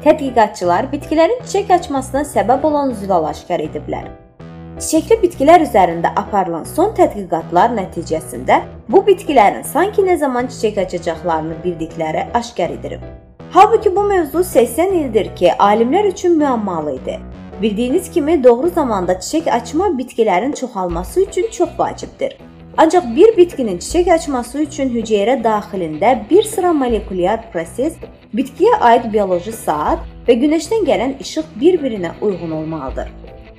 Tədqiqatçılar bitkilərin çiçək açmasına səbəb olan zülal aşkar ediblər. Çiçəkli bitkilər üzərində aparılan son tədqiqatlar nəticəsində bu bitkilərin sanki nə zaman çiçək açacaqlarını bildikləri aşkar edilib. Halbuki bu mövzu 80 ildir ki, alimlər üçün müəmmalı idi. Bildiyiniz kimi doğru zamanda çiçək açma bitkilərin çoxalması üçün çox vacibdir. Ancaq bir bitkinin çiçək açması üçün hüceyrə daxilində bir sıra molekulyar proses, bitkiyə aid bioloji saat və günəşdən gələn işıq bir-birinə uyğun olmalıdır.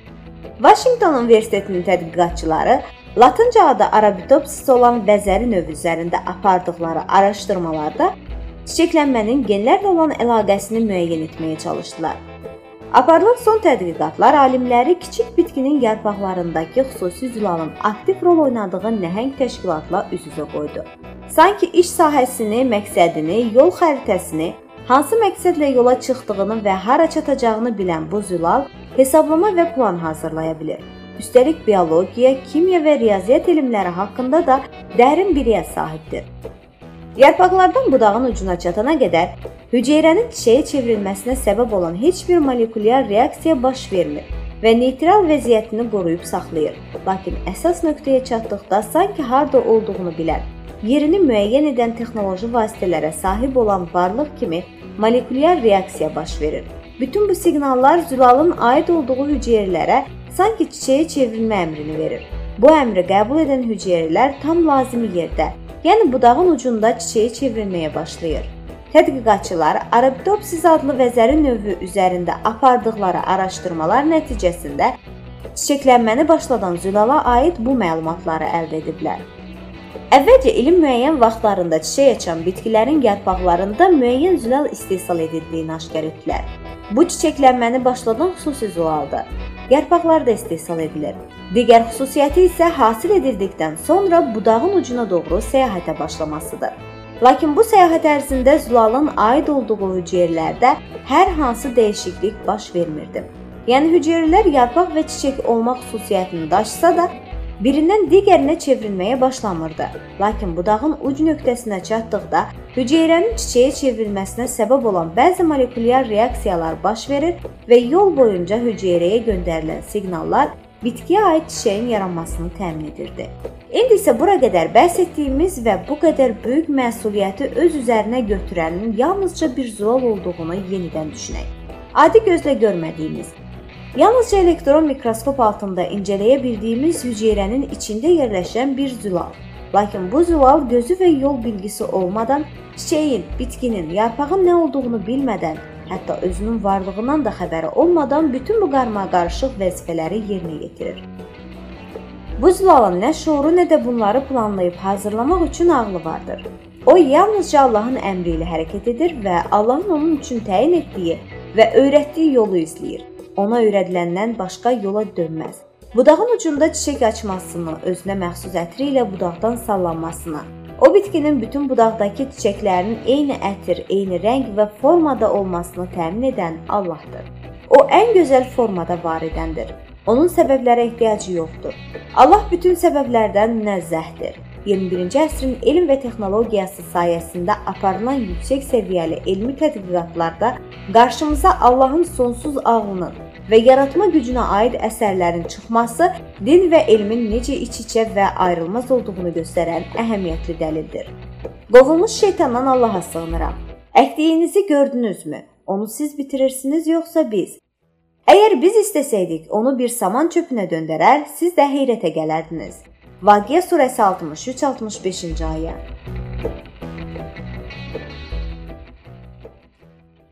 Washington Universitetinin tədqiqatçıları latınca adı Arabidopsis olan bəzəri növü üzərində apardıqları araşdırmalarda çiçəklənmənin genlərlə olan əlaqəsini müəyyən etməyə çalışdılar. Aparılan son tədqiqatlar alimləri kiçik bitkinin yarpaqlarındakı xüsusi zülalın aktiv rol oynadığı nəhəng təşkilatla üz-üzə qoydu. Sanki iş sahəsini, məqsədini, yol xəritəsini, hansı məqsədlə yola çıxdığını və hara çatacağını bilən bu zülal hesablama və plan hazırlaya bilir. Üstəlik biologiya, kimya və riyaziyyat elmləri haqqında da dərin biliyə sahibdir. Yarpaqlardan budağın ucuna çatana qədər hüceyrənin çiçəyə çevrilməsinə səbəb olan heç bir molekulyar reaksiya baş vermir və neytral vəziyyətini qoruyub saxlayır. Lakin əsas nöqtəyə çatdıqda sanki harda olduğunu bilən, yerini müəyyən edən texnoloji vasitələrə sahib olan varlıq kimi molekulyar reaksiya baş verir. Bütün bu siqnallar zülalın aid olduğu hüceyrələrə sanki çiçəyə çevrilmə əmrini verir. Bu əmri qəbul edən hüceyrələr tam lazımi yerdə, yəni budağın ucunda çiçəyə çevrilməyə başlayır. Tədqiqatçılar Arabidopsis adlı vəzəri növü üzərində apardıqları araşdırmalar nəticəsində çiçəklənməni başladan zülala aid bu məlumatları əldə ediblər. Əvvəlcə ilin müəyyən vaxtlarında çiçək açan bitkilərin yarpaqlarında müəyyən zülal istehsal edildiyini aşkar etdilər. Bu çiçəklənməni başladan xüsusi zülaldır. Yarpaqlarda istehsal edilir. Digər xüsusiyyəti isə hasil edildikdən sonra budağın ucuna doğru səyahətə başlamasıdır. Lakin bu səyahət ərzində zülalın aid olduğu hüceyrələrdə hər hansı dəyişiklik baş vermirdi. Yəni hüceyrələr yarpaq və çiçək olmaq xüsusiyyətini daşısa da, birindən digərinə çevrilməyə başlamırdı. Lakin budağın uc nöqtəsinə çatdıqda hüceyrənin çiçəyə çevrilməsinə səbəb olan bəzi molekulyar reaksiyalar baş verir və yol boyunca hüceyrəyə göndərilən siqnallar bitkiyə aid çiçəyin yaranmasını təmin edirdi. İndi isə bura qədər bəhs etdiyimiz və bu qədər böyük məsuliyyəti öz üzərinə götürənin yalnızca bir zülal olduğunu yenidən düşünək. Adi gözlə görmədiyimiz, yalnızca elektron mikroskop altında incələyə bildiyimiz hüceyrənin içində yerləşən bir zülal. Lakin bu zülal gözü və yol bilgisi olmadan, çiçəyin, bitkinin, yarpağın nə olduğunu bilmədən, hətta özünün varlığından da xəbəri olmadan bütün bu qarma-qarışıq vəzifələri yerinə yetirir. Bu zülalın nə şuuru, nə də bunları planlayıb hazırlamaq üçün ağlı vardır. O yalnızca Allahın əmri ilə hərəkət edir və Allahın onun üçün təyin etdiyi və öyrətdiyi yolu izləyir. Ona öyrədiləndən başqa yola dönməz. Budağın ucunda çiçək açmasını, özünə məxsus ətri ilə budaqdan sallanmasını, o bitkinin bütün budaqdakı çiçəklərinin eyni ətir, eyni rəng və formada olmasını təmin edən Allahdır. O ən gözəl formada var edəndir. Onun səbəblərə ehtiyacı yoxdur. Allah bütün səbəblərdən münəzzəhdir. 21-ci əsrin elm və texnologiyası sayəsində aparılan yüksək səviyyəli elmi tədqiqatlarda qarşımıza Allahın sonsuz ağlının və yaratma gücünə aid əsərlərin çıxması din və elmin necə iç-içə və ayrılmaz olduğunu göstərən əhəmiyyətli dəlildir. Qovulmuş şeytandan Allaha sığınıram. Əkdiyinizi gördünüzmü? Onu siz bitirirsiniz yoxsa biz? Əgər biz istəsəydik, onu bir saman çöpünə döndərər, siz də heyrətə gələrdiniz. Vaqiə surəsi 63-65-ci ayə.